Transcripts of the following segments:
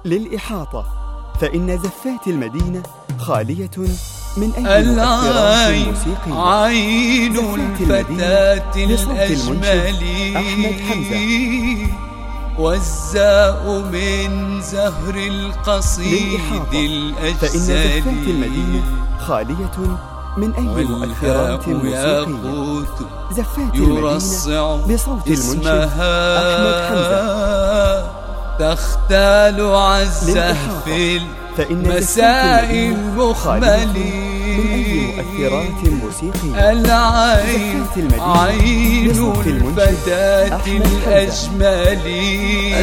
للإحاطة، فإن زفات المدينة خالية من أي مؤثرات موسيقية. عين الفتاة الأجمل أحمد حمزة. والزاء من زهر القصيد الأجزالي، فإن زفات المدينة خالية من أي مؤثرات موسيقية. زفات المدينة بصوت المنشد أحمد حمزة. تختال عزة في المساء المخملي، مؤثرات موسيقية. العين عين الفتاة الأجمل،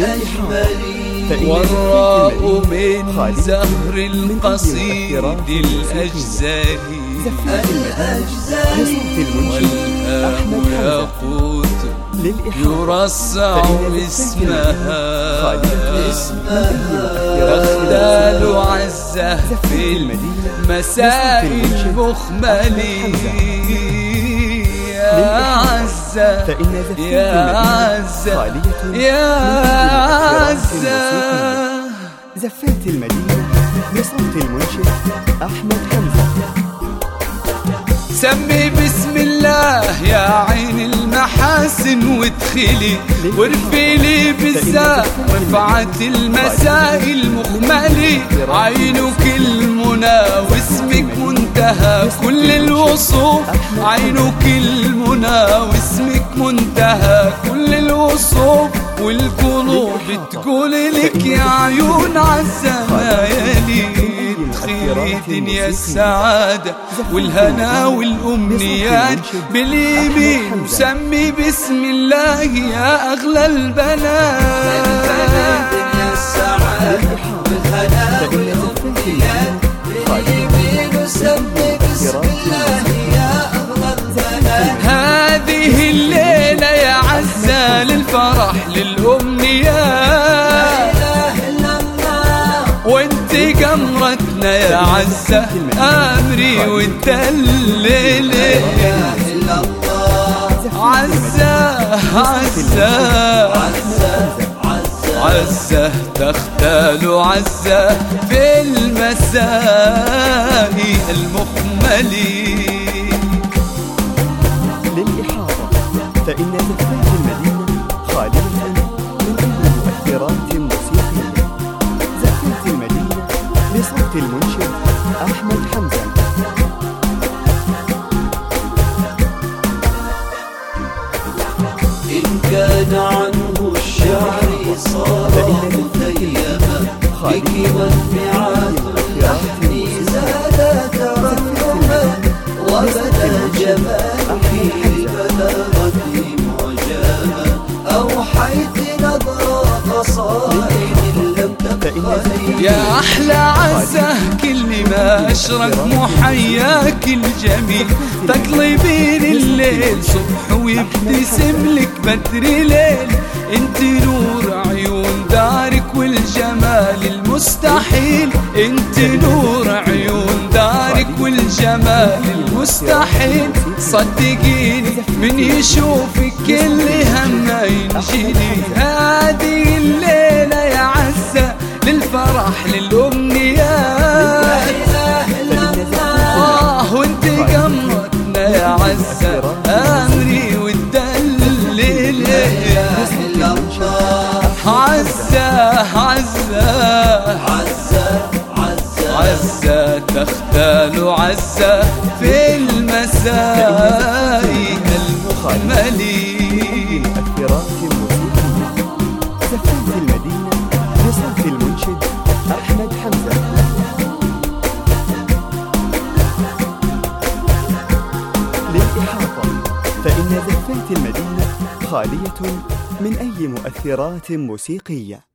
والراء من زهر القصيد الأجزالي، والهام يقوت يرصع اسمها. تختال عزة في المساء المخملي، يا عزة يا عزة يا عزة. زفات المدينة بصوت المنشد أحمد حمزة. سمي بسم الله يا عين المحاسن وادخلي، وارفلي بالزاء رفعة المساء المخملي. عينك المنى واسمك منتهى كل الوصوف، عينك المنى واسمك منتهى كل الوصوف. والقلوب تقول لك يا عيون عزة ما يلي. ادخلي دنيا السعادة والهنا والأمنيات باليمين، وسمي بسم الله يا أغلى البنات. دنيا السعادة والهنا والأمنيات باليمين، وسمي بسم الله يا أغلى البنات. هذه الليلة يا عزة للفرح للأمنيات، وانت قمرتنا يا عزة أمري والدليلي. عزة عزة عزة تختال عزة في المساء المخملي. للإحاطة، فإن زفات المدينة خالية من أي مؤثرات موسيقية. زفات المدينة بصوت المنشد أحمد حمزة. إن كان عنه الشعر صار متيما، بك والميعاد اللحن زاد ترنما، وبدا جمالك بلاغتي معجما. أوحيت نظرة قصائد لم تبقى يا أحلى عزة كل ما أشرق محياك الجميل. تقلبين الليل صبح ويبتسم لك بدر ليل. انت نور عيون دارك والجمال المستحيل، انت نور عيون دارك والجمال المستحيل. صدقيني من يشوفك كل همه ينجلي. هذه الليلة يا عزة للفرح للأمنيات، وانت قمرتنا يا عزة أمري والدليل. عزة عزة عزة تختال عزة في المساء المخملي. مؤثرات موسيقية. زفات المدينة بصوت المنشد أحمد حمزة. للإحاطة، فإن زفات المدينة خالية من أي مؤثرات موسيقية.